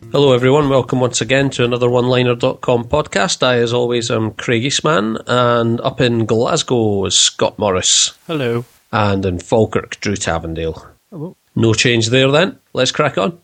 Hello everyone, welcome once again to another OneLiner.com podcast. I, as always, am Craig Eastman, and up in Glasgow is Scott Morris. Hello. And in Falkirk, Drew Tavendale. Hello. No change there then, let's crack on.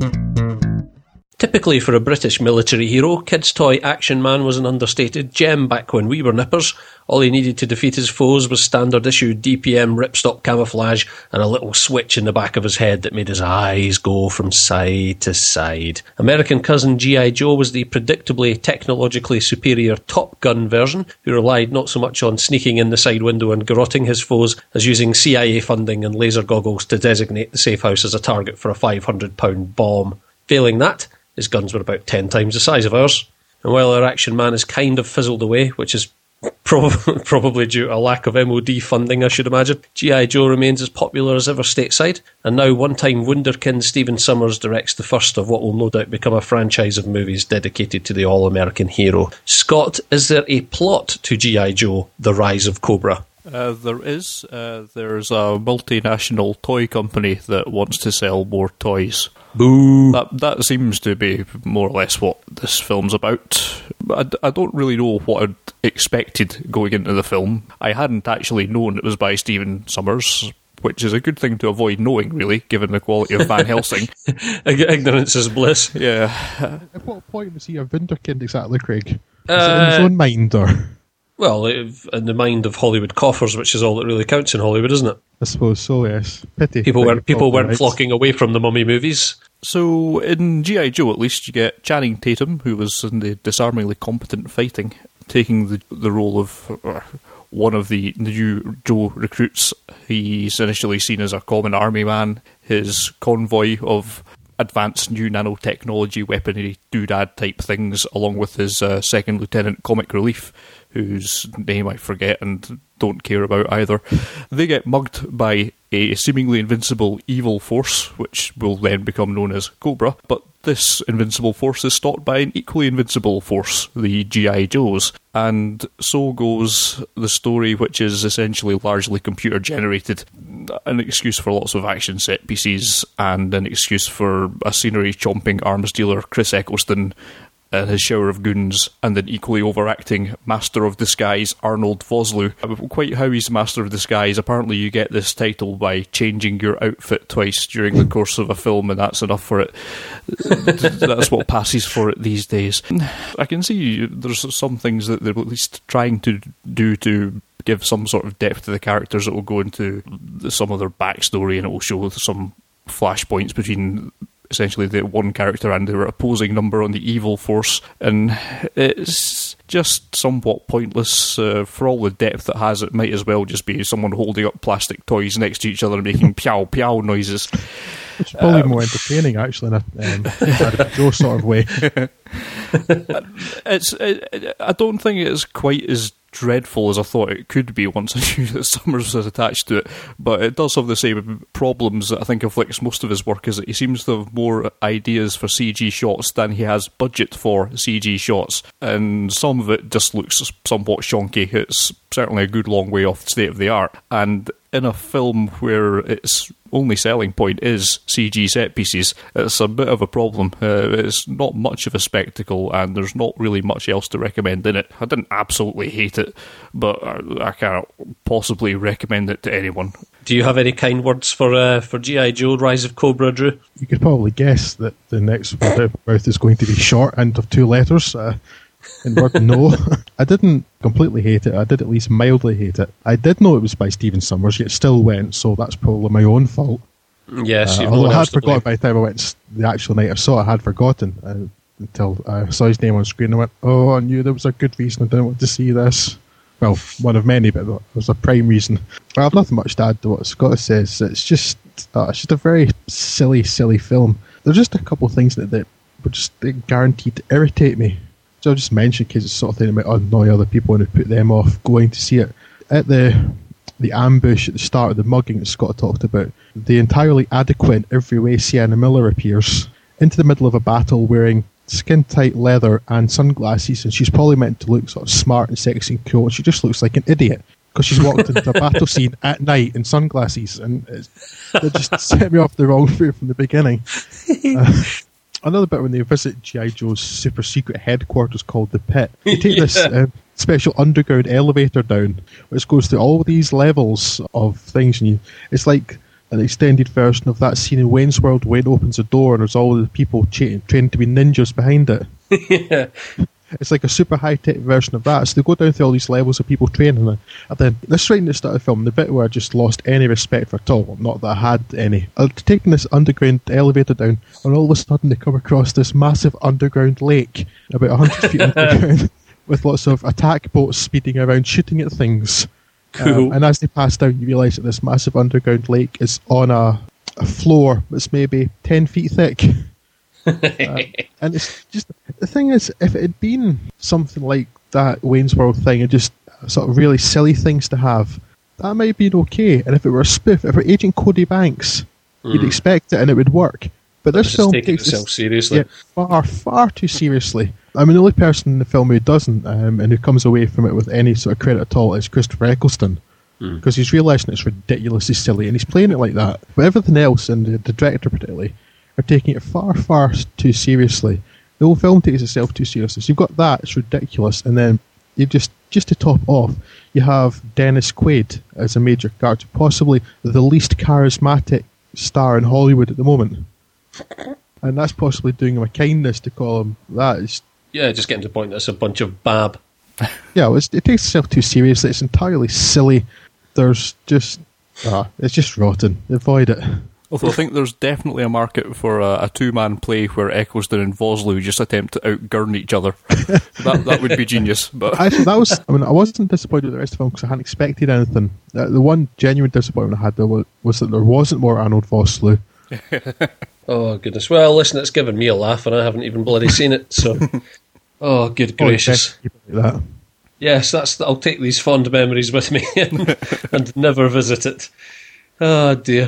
Typically for a British military hero, Kid's toy Action Man was an understated gem back when we were nippers. All he needed to defeat his foes was standard issue DPM ripstop camouflage and a little switch in the back of his head that made his eyes go from side to side. American cousin G.I. Joe was the predictably technologically superior Top Gun version, who relied not so much on sneaking in the side window and garroting his foes as using CIA funding and laser goggles to designate the safe house as a target for a £500 bomb. Failing that, his guns were about 10 times the size of ours. And while our Action Man has kind of fizzled away, which is probably due to a lack of MOD funding, I should imagine, G.I. Joe remains as popular as ever stateside, and now one-time wunderkind Stephen Sommers directs the first of what will no doubt become a franchise of movies dedicated to the all-American hero. Scott, is there a plot to G.I. Joe, The Rise of Cobra? There is. There's a multinational toy company that wants to sell more toys. Boo! That seems to be more or less what this film's about. I don't really know what I'd expected going into the film. I hadn't actually known it was by Stephen Sommers, which is a good thing to avoid knowing, really, given the quality of Van Helsing. Ignorance is bliss. Yeah. At what point was he a wunderkind exactly, Craig? Is it in his own mind, or...? Well, in the mind of Hollywood coffers, which is all that really counts in Hollywood, isn't it? I suppose so, yes. Pity. People weren't flocking away from the Mummy movies. So, in G.I. Joe, at least, you get Channing Tatum, who was in the Disarmingly Competent Fighting, taking the role of one of the new Joe recruits. He's initially seen as a common army man. His convoy of advanced new nanotechnology weaponry doodad type things, along with his second lieutenant comic relief, whose name I forget and don't care about either. They get mugged by a seemingly invincible evil force, which will then become known as Cobra, but this invincible force is stopped by an equally invincible force, the G.I. Joes, and so goes the story, which is essentially largely computer generated. An excuse for lots of action set pieces, and an excuse for a scenery chomping arms dealer Chris Eccleston and his shower of goons, and an equally overacting Master of Disguise Arnold Vosloo. Quite how he's Master of Disguise, apparently you get this title by changing your outfit twice during the course of a film, and that's enough for it. That's what passes for it these days. I can see there's some things that they're at least trying to do to give some sort of depth to the characters that will go into some of their backstory, and it will show some flashpoints between essentially the one character and their opposing number on the evil force, and it's just somewhat pointless. For all the depth it has, it might as well just be someone holding up plastic toys next to each other and making pow pow noises. It's probably more entertaining, actually, in a Joe sort of way. I don't think it's quite as dreadful as I thought it could be once I knew that Sommers was attached to it, but it does have the same problems that I think afflicts most of his work, is that he seems to have more ideas for CG shots than he has budget for CG shots, and some of it just looks somewhat shonky. It's certainly a good long way off the state of the art, and in a film where its only selling point is CG set pieces, it's a bit of a problem. It's not much of a spectacle, and there's not really much else to recommend in it. I didn't absolutely hate it, but I can't possibly recommend it to anyone. Do you have any kind words for G.I. Joe, Rise of Cobra, Drew? You could probably guess that the next word out of my mouth is going to be short and of two letters. In word no. I didn't completely hate it. I did at least mildly hate it. I did know it was by Stephen Sommers, yet still went, so that's probably my own fault. Yes, although I had forgotten by the time I went the actual night I saw it, I had forgotten until I saw his name on screen and I went, oh, I knew there was a good reason I didn't want to see this. Well, one of many, but it was a prime reason. I have nothing much to add to what Scott says. It's just a very silly film. There's just a couple of things that were just guaranteed to irritate me. So I'll just mention, because it's sort of thing that might annoy other people and put them off going to see it. At the ambush at the start of the mugging that Scott talked about, the entirely adequate in every way Sienna Miller appears into the middle of a battle wearing skin-tight leather and sunglasses, and she's probably meant to look sort of smart and sexy and cool, and she just looks like an idiot because she's walked into a battle scene at night in sunglasses, and it just set me off the wrong foot from the beginning. Another bit when they visit G.I. Joe's super secret headquarters called the Pit. You take this special underground elevator down, which goes through all these levels of things, and it's like an extended version of that scene in Wayne's World when it opens a door and there's all the people trained to be ninjas behind it. Yeah. It's like a super high-tech version of that. So they go down through all these levels of people training. And then, this right in the start of the film, the bit where I just lost any respect for it all, not that I had any. Taking this underground elevator down, and all of a sudden they come across this massive underground lake, about 100 feet underground, with lots of attack boats speeding around, shooting at things. Cool. And as they pass down, you realise that this massive underground lake is on a floor that's maybe 10 feet thick. And it's just, the thing is, if it had been something like that Wayne's World thing and just sort of really silly things to have, that might have been okay. And if it were a spoof, if it were Agent Cody Banks, you'd expect it and it would work. But this film takes itself seriously. Yeah, far too seriously. I mean, the only person in the film who doesn't and who comes away from it with any sort of credit at all is Christopher Eccleston. Because he's realising it's ridiculously silly and he's playing it like that. But everything else, and the director particularly, are taking it far, far too seriously. The whole film takes itself too seriously. So you've got that, it's ridiculous, and then you just to top off, you have Dennis Quaid as a major character, possibly the least charismatic star in Hollywood at the moment. And that's possibly doing him a kindness to call him that. Yeah, just getting to the point that it's a bunch of bab. Yeah, well, it takes itself too seriously. It's entirely silly. There's just... it's just rotten. Avoid it. Although I think there's definitely a market for a two-man play where Eccleston and Vosloo just attempt to outgurn each other. that would be genius. But actually, I wasn't disappointed with the rest of the film because I hadn't expected anything. The one genuine disappointment I had though was that there wasn't more Arnold Vosloo. Oh, goodness. Well, listen, it's given me a laugh and I haven't even bloody seen it, so... Oh, good gracious. That. Yes, I'll take these fond memories with me and never visit it. Oh, dear.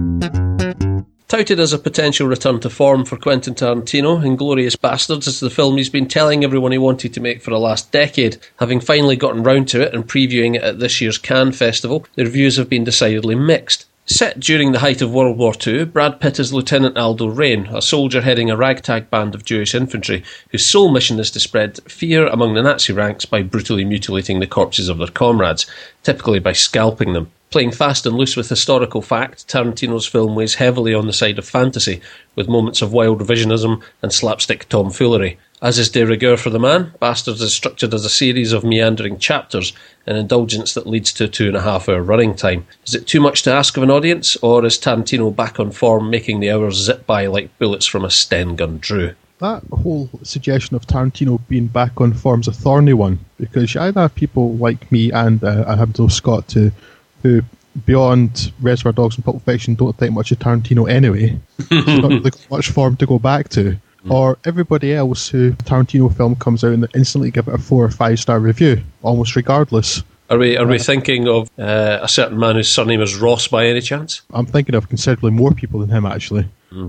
Touted as a potential return to form for Quentin Tarantino, Inglourious Basterds is the film he's been telling everyone he wanted to make for the last decade. Having finally gotten round to it and previewing it at this year's Cannes Festival, the reviews have been decidedly mixed. Set during the height of World War II, Brad Pitt is Lieutenant Aldo Raine, a soldier heading a ragtag band of Jewish infantry, whose sole mission is to spread fear among the Nazi ranks by brutally mutilating the corpses of their comrades, typically by scalping them. Playing fast and loose with historical fact, Tarantino's film weighs heavily on the side of fantasy, with moments of wild revisionism and slapstick tomfoolery. As is de rigueur for the man, Bastards is structured as a series of meandering chapters, an indulgence that leads to a 2.5-hour running time. Is it too much to ask of an audience, or is Tarantino back on form, making the hours zip by like bullets from a Sten gun drew? That whole suggestion of Tarantino being back on form's a thorny one, because you either have people like me and Abdul Scott who, beyond Reservoir Dogs and Pulp Fiction, don't think much of Tarantino anyway. So not really much form to go back to. Or everybody else who Tarantino film comes out and instantly give it a 4 or 5 star review, almost regardless. Are we thinking of a certain man whose surname is Ross by any chance? I'm thinking of considerably more people than him, actually.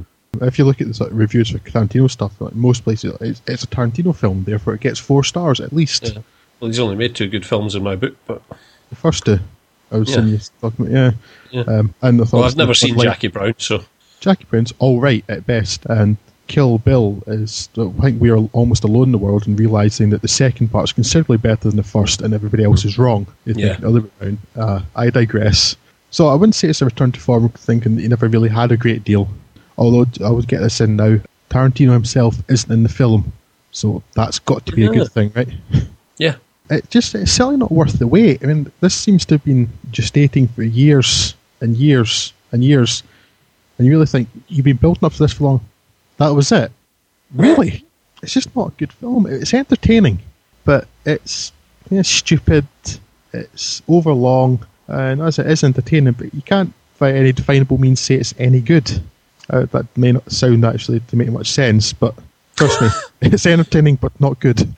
If you look at the sort of reviews for Tarantino stuff, like most places, it's a Tarantino film, therefore it gets 4 stars at least. Yeah. Well, he's only made 2 good films in my book, but... The first 2. I was saying you talking about, and I thought I've never seen Jackie Brown, so... Jackie Brown's alright at best, and Kill Bill is, I think we are almost alone in the world in realising that the second part is considerably better than the first and everybody else is wrong. The other way around. I digress. So I wouldn't say it's a return to form, thinking that he never really had a great deal. Although, I would get this in now, Tarantino himself isn't in the film, so that's got to be a good thing, right? Yeah. It's certainly not worth the wait. I mean, this seems to have been gestating for years and years and years, and you really think, you've been building up to this for long? That was it? Really? It's just not a good film. It's entertaining, but it's stupid, it's overlong, and as it is entertaining, but you can't by any definable means say it's any good. That may not sound actually to make much sense, but trust me, it's entertaining but not good.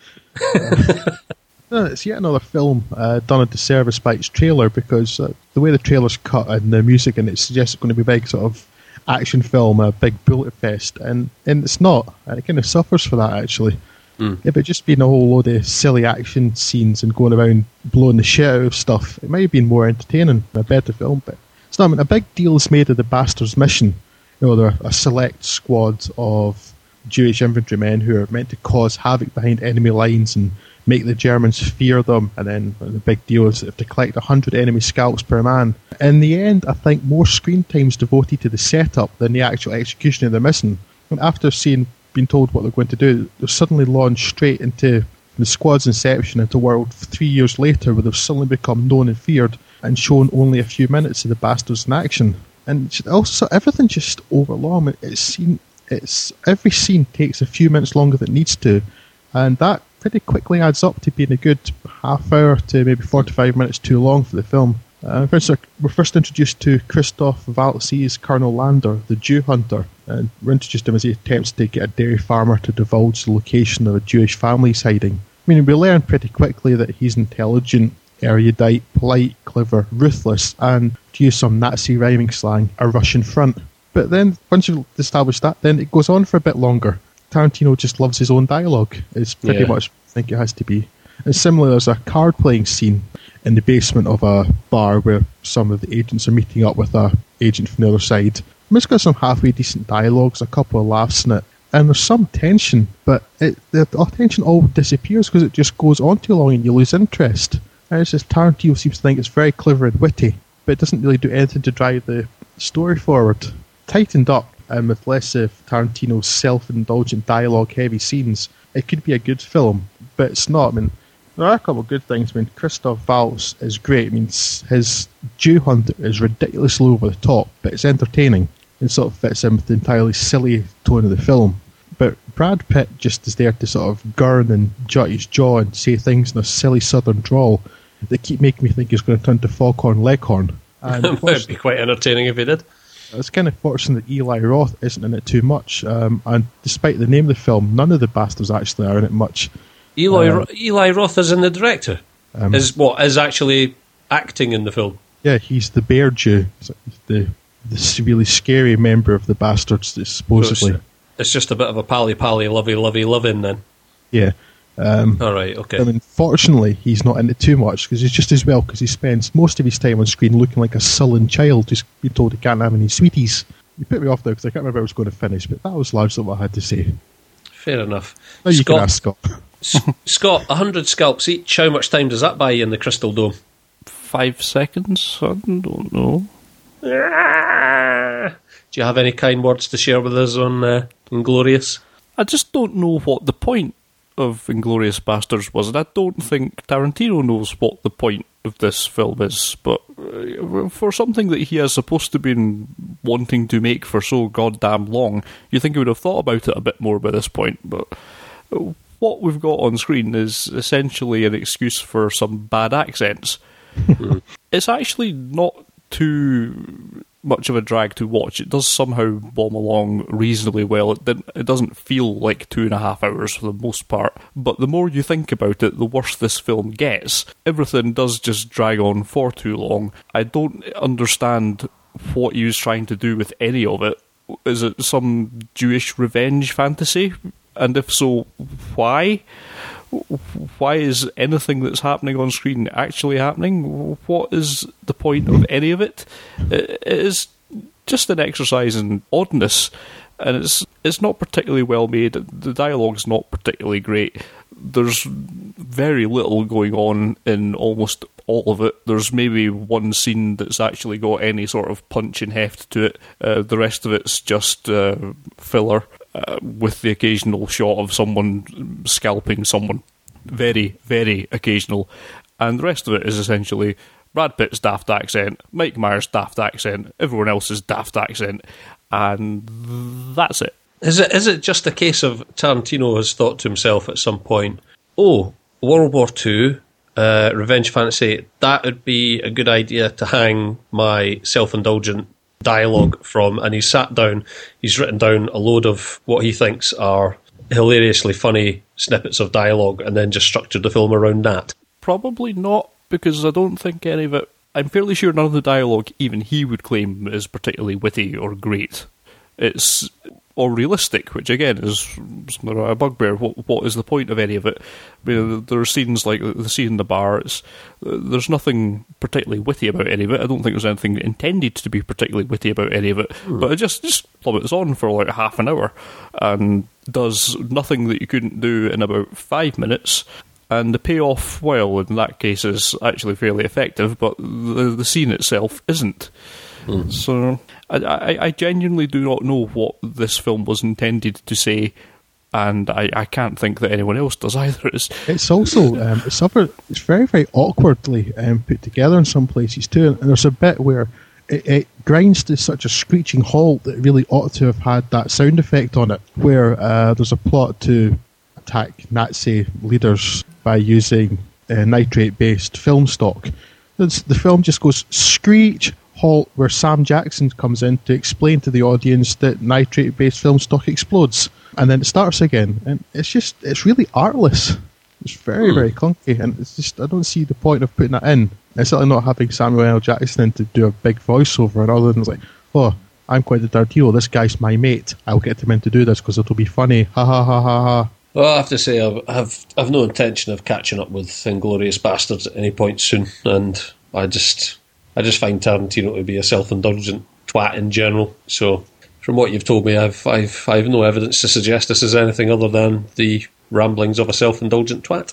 It's yet another film done a disservice by its trailer, because the way the trailer's cut and the music in it suggests it's going to be a big sort of action film, a big bullet fest, and it's not, and it kind of suffers for that actually. If it just been a whole load of silly action scenes and going around blowing the shit out of stuff, it might have been more entertaining and a better film, but it's not. I mean, a big deal is made of the Bastards mission. They're a select squad of Jewish infantrymen who are meant to cause havoc behind enemy lines and make the Germans fear them, and then the big deal is if they collect 100 enemy scalps per man. In the end, I think more screen time is devoted to the setup than the actual execution of the mission. And after being told what they're going to do, they're suddenly launched straight into the squad's inception into a world 3 years later where they've suddenly become known and feared and shown only a few minutes of the bastards in action. And also, everything's just overlong. Every scene takes a few minutes longer than it needs to, and that pretty quickly adds up to being a good half hour to maybe 45 minutes too long for the film. For instance, we're first introduced to Christoph Waltzy's Colonel Lander, the Jew hunter, and we're introduced to him as he attempts to get a dairy farmer to divulge the location of a Jewish family's hiding. I mean, we learn pretty quickly that he's intelligent, erudite, polite, clever, ruthless, and, to use some Nazi rhyming slang, a Russian front. But then, once you've established that, then it goes on for a bit longer. Tarantino just loves his own dialogue. It's pretty much, I think it has to be. And similarly, there's a card-playing scene in the basement of a bar where some of the agents are meeting up with a agent from the other side. It's got some halfway decent dialogues, a couple of laughs in it, and there's some tension, but the tension all disappears because it just goes on too long and you lose interest. And it's just Tarantino seems to think it's very clever and witty, but it doesn't really do anything to drive the story forward. Tightened up, and with less of Tarantino's self-indulgent dialogue-heavy scenes, it could be a good film, but it's not. I mean, there are a couple of good things. I mean, Christoph Waltz is great. I mean, his Jew Hunter is ridiculously over the top, but it's entertaining and sort of fits in with the entirely silly tone of the film. But Brad Pitt just is there to sort of gurn and jut his jaw and say things in a silly southern drawl that keep making me think he's going to turn to Foghorn Leghorn. And it would be quite entertaining if he did. It's kind of fortunate that Eli Roth isn't in it too much, and despite the name of the film, none of the bastards actually are in it much. Eli Roth is in the director. Is actually acting in the film. Yeah, he's the bear Jew, the really scary member of the bastards, supposedly. So it's just a bit of a pally lovey then. Yeah. All right, okay. I mean, fortunately, he's not in it too much because he's just as well, because he spends most of his time on screen looking like a sullen child who's been told he can't have any sweeties. You put me off there because I can't remember how I was going to finish, but that was largely what I had to say. Fair enough. Now you can ask Scott. Scott, 100 scalps each. How much time does that buy you in the Crystal Dome? 5 seconds? I don't know. Do you have any kind words to share with us on Inglourious? I just don't know what the point of Inglourious Basterds was, and I don't think Tarantino knows what the point of this film is, but for something that he has supposed to be wanting to make for so goddamn long, you think he would have thought about it a bit more by this point, but what we've got on screen is essentially an excuse for some bad accents. It's actually not too much of a drag to watch. It does somehow bomb along reasonably well. It doesn't feel like 2.5 hours for the most part, but the more you think about it, the worse this film gets. Everything does just drag on for too long. I don't understand what he was trying to do with any of it. Is it some Jewish revenge fantasy? And if so, why? Why is anything that's happening on screen actually happening? What is the point of any of it? It is just an exercise in oddness, and it's not particularly well made. The dialogue's not particularly great. There's very little going on in almost all of it. There's maybe one scene that's actually got any sort of punch and heft to it. The rest of it's just filler. With the occasional shot of someone scalping someone. Very, very occasional. And the rest of it is essentially Brad Pitt's daft accent, Mike Myers' daft accent, everyone else's daft accent, and that's it. Is it just a case of Tarantino has thought to himself at some point, World War II, revenge fantasy, that would be a good idea to hang my self-indulgent dialogue from, and he's written down a load of what he thinks are hilariously funny snippets of dialogue and then just structured the film around that. Probably not, because I don't think any of it, I'm fairly sure none of the dialogue even he would claim is particularly witty or great. It's or realistic, which again is a bugbear. What is the point of any of it? I mean, there are scenes like the scene in the bar. There's nothing particularly witty about any of it. I don't think there's anything intended to be particularly witty about any of it. But it just plummets on for like half an hour and does nothing that you couldn't do in about 5 minutes. And the payoff, well, in that case, is actually fairly effective, but the scene itself isn't. So I genuinely do not know what this film was intended to say, and I can't think that anyone else does either. It's also it's very, very awkwardly put together in some places too, and there's a bit where it grinds to such a screeching halt that it really ought to have had that sound effect on it, where there's a plot to attack Nazi leaders by using nitrate-based film stock. The film just goes screech, halt, where Sam Jackson comes in to explain to the audience that nitrate-based film stock explodes. And then it starts again. And it's really artless. It's very, very clunky. And it's just, I don't see the point of putting that in. It's certainly not having Samuel L. Jackson in to do a big voiceover and other than it's like, oh, I'm quite the dirty hero. This guy's my mate. I'll get him in to do this because it'll be funny. Ha ha ha ha ha. Well, I have to say, I've no intention of catching up with Inglourious Basterds at any point soon, and I just find Tarantino to be a self-indulgent twat in general. So, from what you've told me, I've no evidence to suggest this is anything other than the ramblings of a self-indulgent twat.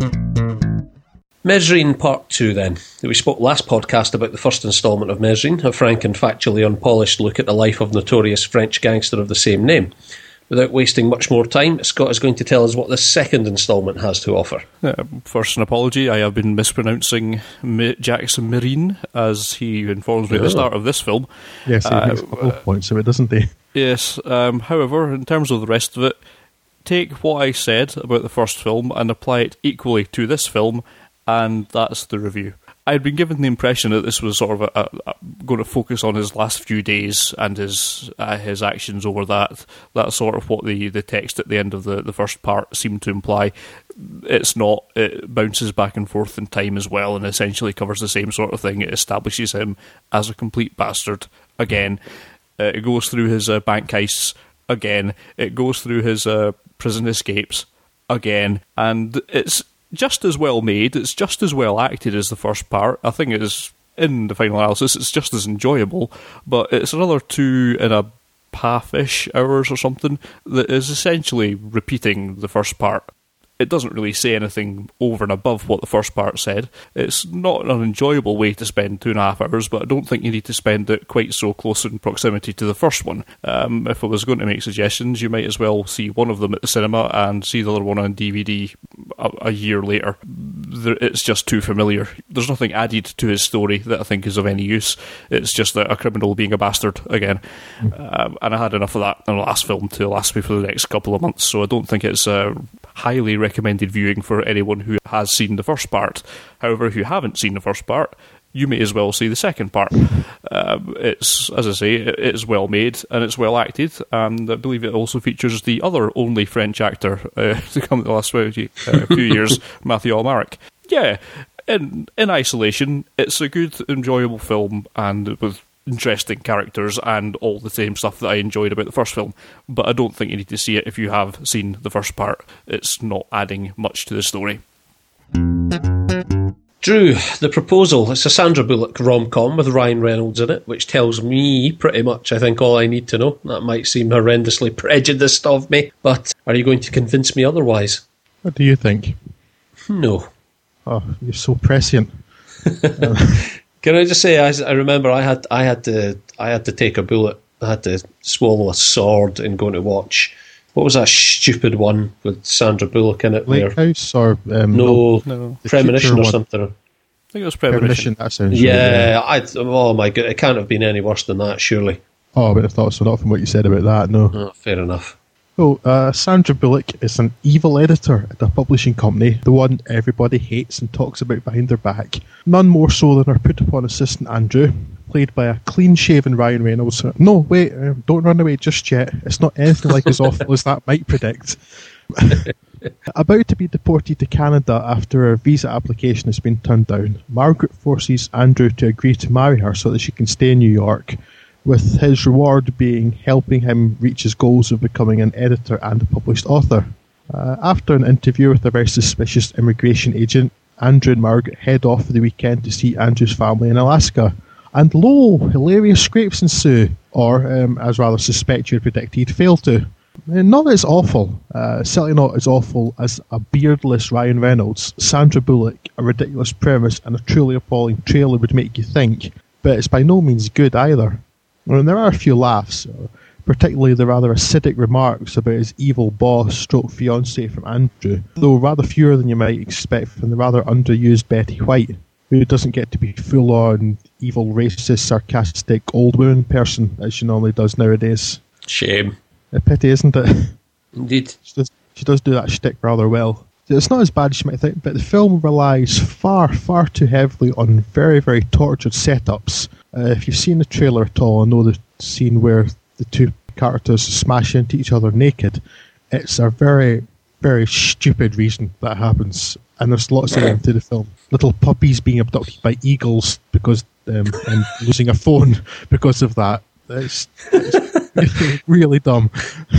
Mesrine Part 2, then. We spoke last podcast about the first instalment of Mesrine, a frank and factually unpolished look at the life of notorious French gangster of the same name. Without wasting much more time, Scott is going to tell us what this second instalment has to offer. First, an apology. I have been mispronouncing Jackson Marine, as he informs me at the start of this film. Yes, he makes a couple of points of it, doesn't he? Yes. However, in terms of the rest of it, take what I said about the first film and apply it equally to this film, and that's the review. I'd been given the impression that this was sort of going to focus on his last few days and his actions over that. That's sort of what the text at the end of the first part seemed to imply. It's not. It bounces back and forth in time as well and essentially covers the same sort of thing. It establishes him as a complete bastard again. It goes through his bank heists again. It goes through his prison escapes again. And it's just as well made, it's just as well acted as the first part. I think it is, in the final analysis, it's just as enjoyable, but it's another 2.5-ish hours or something that is essentially repeating the first part. It doesn't really say anything over and above what the first part said. It's not an enjoyable way to spend 2.5 hours, but I don't think you need to spend it quite so close in proximity to the first one. If I was going to make suggestions, you might as well see one of them at the cinema and see the other one on DVD a year later. It's just too familiar. There's nothing added to his story that I think is of any use. It's just a criminal being a bastard again. And I had enough of that in the last film to last me for the next couple of months, so I don't think it's highly recommended viewing for anyone who has seen the first part. However, if you haven't seen the first part, you may as well see the second part. It's, as I say, it's well made and it's well acted, and I believe it also features the other only French actor to come in the last few years, Mathieu Amalric. Yeah, in isolation, it's a good, enjoyable film, and with interesting characters and all the same stuff that I enjoyed about the first film, but I don't think you need to see it if you have seen the first part. It's not adding much to the story. Drew, The Proposal. It's a Sandra Bullock rom-com with Ryan Reynolds in it, which tells me pretty much, I think, all I need to know. That might seem horrendously prejudiced of me, but are you going to convince me otherwise? What do you think? No. Oh, you're so prescient. Can I just say, I remember I had to take a bullet. I had to swallow a sword in going to watch. What was that stupid one with Sandra Bullock in it? Lake House or no, Premonition or something. I think it was Premonition. That sounds oh my god, it can't have been any worse than that, surely. Oh, I would have thought so. Not from what you said about that. No. Oh, fair enough. So, Sandra Bullock is an evil editor at a publishing company, the one everybody hates and talks about behind their back. None more so than her put-upon assistant Andrew, played by a clean-shaven Ryan Reynolds. No, wait, don't run away just yet. It's not anything like as awful as that might predict. About to be deported to Canada after her visa application has been turned down, Margaret forces Andrew to agree to marry her so that she can stay in New York. with his reward being helping him reach his goals of becoming an editor and a published author. After an interview with a very suspicious immigration agent, Andrew and Margaret head off for the weekend to see Andrew's family in Alaska. And lo, hilarious scrapes ensue, or, as rather suspected predicted, fail to. Not as awful, certainly not as awful as a beardless Ryan Reynolds, Sandra Bullock, a ridiculous premise, and a truly appalling trailer would make you think, but it's by no means good either. I mean, there are a few laughs, particularly the rather acidic remarks about his evil boss/fiancée from Andrew, though rather fewer than you might expect from the rather underused Betty White, who doesn't get to be full-on evil, racist, sarcastic old woman person as she normally does nowadays. Shame. A pity, isn't it? Indeed. She does do that shtick rather well. It's not as bad as you might think, but the film relies far, far too heavily on very, very tortured setups. If you've seen the trailer at all and know the scene where the two characters smash into each other naked, it's a very, very stupid reason that happens. And there's lots of them to the film. Little puppies being abducted by eagles because and losing a phone because of that. It's really dumb.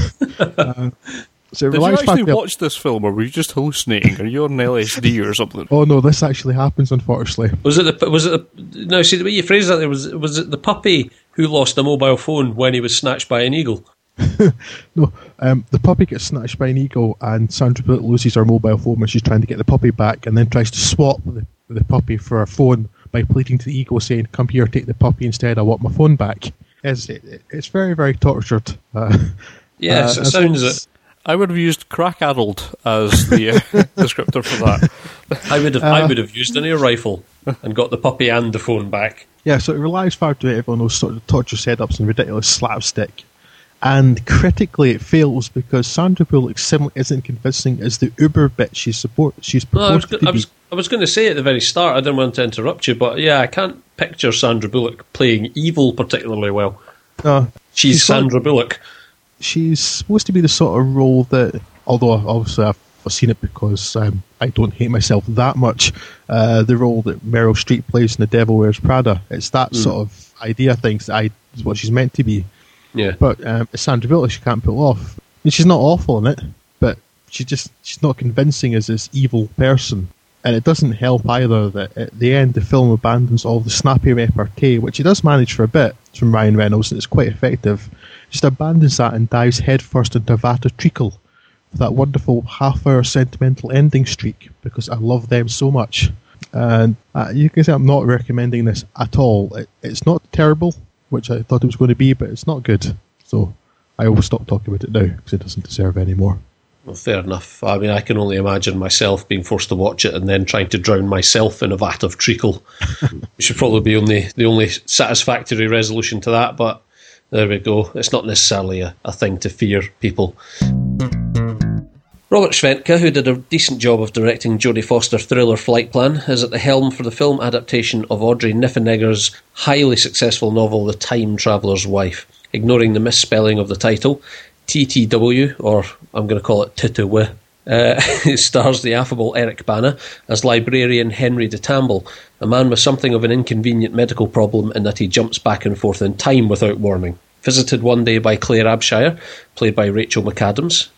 So did you actually watch this film, or were you just hallucinating? Are you on LSD or something? Oh no, this actually happens, unfortunately. Was it no, see, the way you phrased that, was it the puppy who lost a mobile phone when he was snatched by an eagle? No, the puppy gets snatched by an eagle, and Sandra Bullock loses her mobile phone when she's trying to get the puppy back, and then tries to swap the puppy for her phone by pleading to the eagle, saying, "Come here, take the puppy instead. I want my phone back." It's very, very tortured. Yes, it sounds it. I would have used crack-addled as the descriptor for that. I would have used an air rifle and got the puppy and the phone back. Yeah, so it relies far too heavily on those sort of torture setups and ridiculous slapstick. And critically, it fails because Sandra Bullock simply isn't convincing as the uber bitch she's purported to be. I was going to say at the very start, I didn't want to interrupt you, but yeah, I can't picture Sandra Bullock playing evil particularly well. She's Sandra Bullock. She's supposed to be the sort of role that, although obviously I've seen it because I don't hate myself that much, the role that Meryl Streep plays in The Devil Wears Prada. It's that sort of idea, I think, is what she's meant to be. Yeah. But Sandra Bullock, she can't pull off. And she's not awful in it, but she's not convincing as this evil person. And it doesn't help either that at the end the film abandons all the snappy repartee, which it does manage for a bit from Ryan Reynolds, and it's quite effective. Just abandons that and dives headfirst into vat of treacle for that wonderful half-hour sentimental ending streak, because I love them so much. And you can say I'm not recommending this at all. It's not terrible, which I thought it was going to be, but it's not good. So I will stop talking about it now because it doesn't deserve any more. Well, fair enough. I mean, I can only imagine myself being forced to watch it and then trying to drown myself in a vat of treacle. Which should probably be the only satisfactory resolution to that, but there we go. It's not necessarily a thing to fear, people. Robert Schwenke, who did a decent job of directing Jodie Foster thriller Flight Plan, is at the helm for the film adaptation of Audrey Niffenegger's highly successful novel The Time Traveller's Wife. Ignoring the misspelling of the title, TTW, or I'm going to call it TTW, stars the affable Eric Bana as librarian Henry de Tamble, a man with something of an inconvenient medical problem in that he jumps back and forth in time without warning. Visited one day by Claire Abshire, played by Rachel McAdams.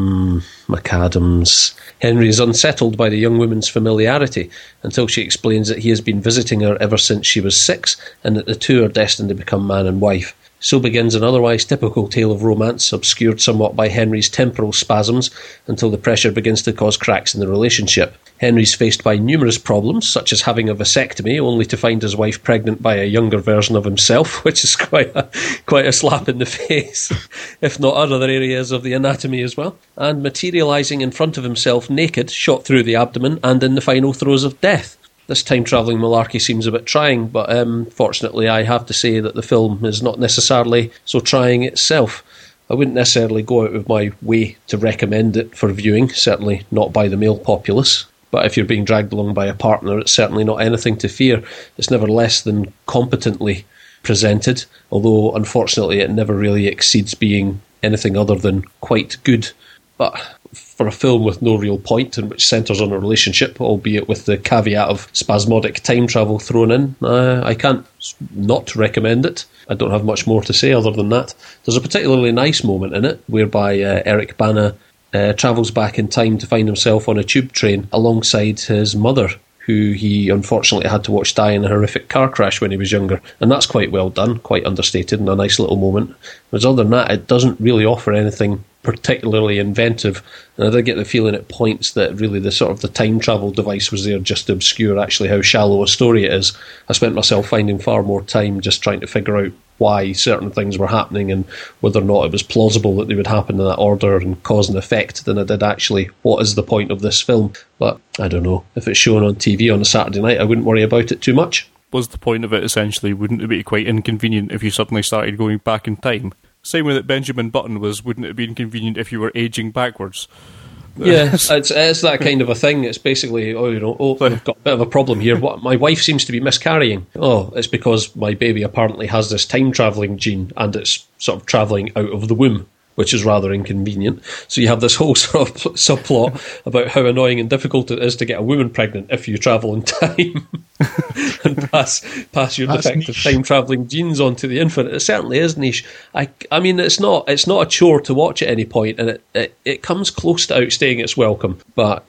McAdams. Henry is unsettled by the young woman's familiarity until she explains that he has been visiting her ever since she was 6 and that the two are destined to become man and wife. So begins an otherwise typical tale of romance, obscured somewhat by Henry's temporal spasms, until the pressure begins to cause cracks in the relationship. Henry's faced by numerous problems, such as having a vasectomy, only to find his wife pregnant by a younger version of himself, which is quite a slap in the face, if not other areas of the anatomy as well, and materialising in front of himself naked, shot through the abdomen, and in the final throes of death. This time-travelling malarkey seems a bit trying, but fortunately I have to say that the film is not necessarily so trying itself. I wouldn't necessarily go out of my way to recommend it for viewing, certainly not by the male populace. But if you're being dragged along by a partner, it's certainly not anything to fear. It's never less than competently presented, although unfortunately it never really exceeds being anything other than quite good. But for a film with no real point and which centres on a relationship, albeit with the caveat of spasmodic time travel thrown in, I can't not recommend it. I don't have much more to say other than that. There's a particularly nice moment in it whereby Eric Bana travels back in time to find himself on a tube train alongside his mother, who he unfortunately had to watch die in a horrific car crash when he was younger. And that's quite well done, quite understated, and a nice little moment. Whereas other than that, it doesn't really offer anything particularly inventive. And I did get the feeling at points that really the sort of the time travel device was there just to obscure actually how shallow a story it is. I spent myself finding far more time just trying to figure out why certain things were happening and whether or not it was plausible that they would happen in that order and cause and effect than I did actually what is the point of this film. But I don't know, if it's shown on TV on a Saturday night, I wouldn't worry about it too much. Was the point of it essentially, wouldn't it be quite inconvenient if you suddenly started going back in time? Same way that Benjamin Button was, wouldn't it be inconvenient if you were aging backwards? Yeah, it's that kind of a thing. It's basically, we've got a bit of a problem here. My wife seems to be miscarrying. Oh, it's because my baby apparently has this time-travelling gene and it's sort of travelling out of the womb, which is rather inconvenient. So you have this whole sort of subplot about how annoying and difficult it is to get a woman pregnant if you travel in time and pass your defective time-travelling genes on to the infant. It certainly is niche. I mean, it's not a chore to watch at any point, and it comes close to outstaying its welcome. But,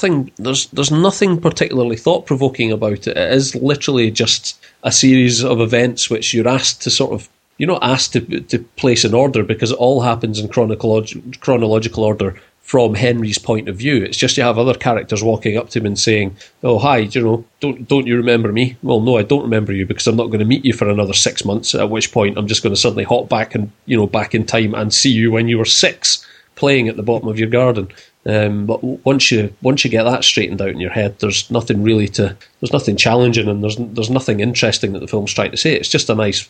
there's nothing particularly thought-provoking about it. It is literally just a series of events which you're asked to sort of, you're not asked to place in order because it all happens in chronological order from Henry's point of view. It's just you have other characters walking up to him and saying, "Oh, hi, don't you remember me?" Well, no, I don't remember you because I'm not going to meet you for another 6 months, at which point I'm just going to suddenly hop back and back in time and see you when you were 6 playing at the bottom of your garden. But once you get that straightened out in your head, there's nothing challenging and there's nothing interesting that the film's trying to say. It's just a nice,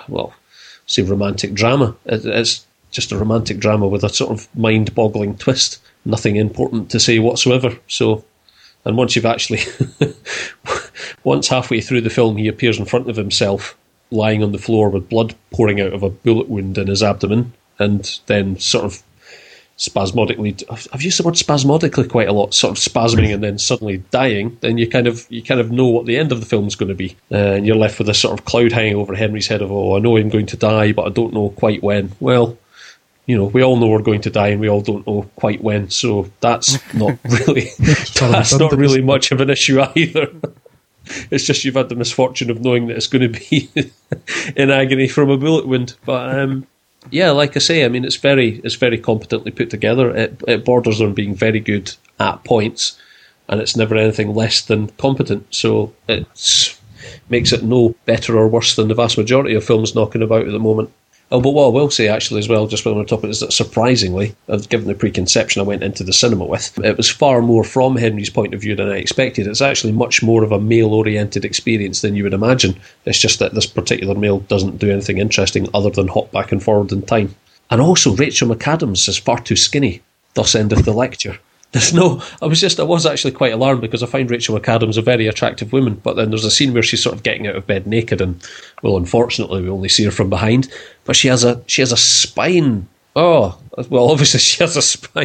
say romantic drama. It's just a romantic drama with a sort of mind-boggling twist. Nothing important to say whatsoever. So, and once you've actually, once halfway through the film, he appears in front of himself, lying on the floor with blood pouring out of a bullet wound in his abdomen, and then sort of spasmodically, I've used the word spasmodically quite a lot, sort of spasming and then suddenly dying, then you kind of know what the end of the film's going to be. And you're left with this sort of cloud hanging over Henry's head of, I know I'm going to die, but I don't know quite when. Well, we all know we're going to die and we all don't know quite when, so that's not really really much of an issue either. It's just you've had the misfortune of knowing that it's going to be in agony from a bullet wound. But yeah, like I say, I mean, it's very competently put together. It borders on being very good at points, and it's never anything less than competent. So it makes it no better or worse than the vast majority of films knocking about at the moment. Oh, but what I will say actually as well, just when we're on top, is that surprisingly, given the preconception I went into the cinema with, it was far more from Henry's point of view than I expected. It's actually much more of a male-oriented experience than you would imagine. It's just that this particular male doesn't do anything interesting other than hop back and forward in time. And also, Rachel McAdams is far too skinny. Thus endeth the lecture. I was actually quite alarmed because I find Rachel McAdams a very attractive woman, but then there's a scene where she's sort of getting out of bed naked and, well, unfortunately we only see her from behind, but she has a spine. Oh, well, obviously she has a spine.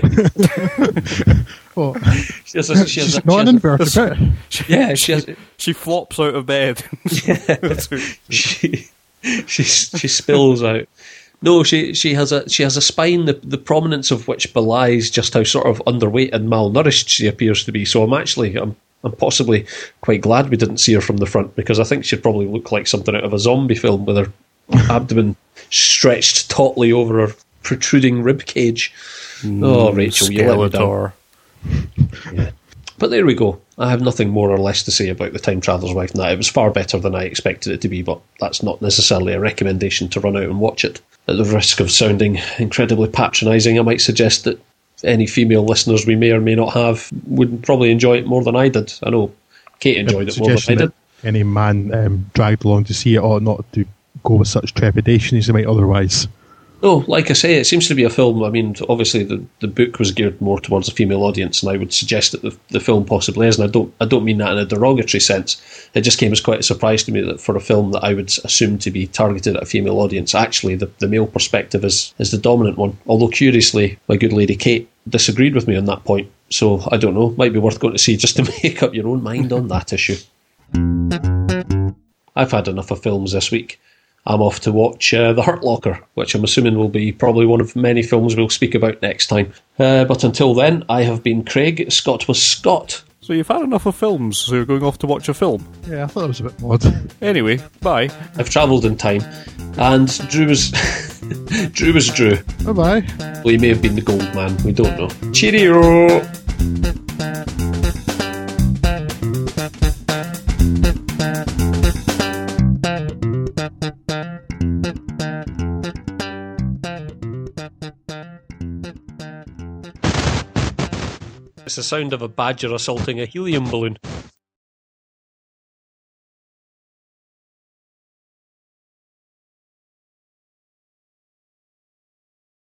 She's not an invertebrate. Yeah, she flops out of bed. Yeah, she spills out. No, she has a spine, the prominence of which belies just how sort of underweight and malnourished she appears to be. So I'm possibly quite glad we didn't see her from the front, because I think she'd probably look like something out of a zombie film with her abdomen stretched tautly over her protruding rib cage. Oh, Rachel, you let me down. Yeah. But there we go. I have nothing more or less to say about The Time Traveller's Wife than that. It was far better than I expected it to be, but that's not necessarily a recommendation to run out and watch it. At the risk of sounding incredibly patronising, I might suggest that any female listeners we may or may not have would probably enjoy it more than I did. I know Kate enjoyed it more than I did. Any man dragged along to see it ought not to go with such trepidation as he might otherwise. No, like I say, it seems to be a film. I mean, obviously the book was geared more towards a female audience, and I would suggest that the film possibly is, and I don't mean that in a derogatory sense. It just came as quite a surprise to me that for a film that I would assume to be targeted at a female audience, actually the male perspective is the dominant one. Although curiously, my good lady Kate disagreed with me on that point. So I don't know, might be worth going to see just to make up your own mind on that issue. I've had enough of films this week. I'm off to watch The Hurt Locker, which I'm assuming will be probably one of many films we'll speak about next time. But until then, I have been Craig. Scott was Scott. So you've had enough of films, so you're going off to watch a film. Yeah, I thought it was a bit odd. Anyway, bye. I've travelled in time, and Drew was Drew was Drew. Bye-bye. Well, he may have been the gold man, we don't know. Cheerio! It's the sound of a badger assaulting a helium balloon.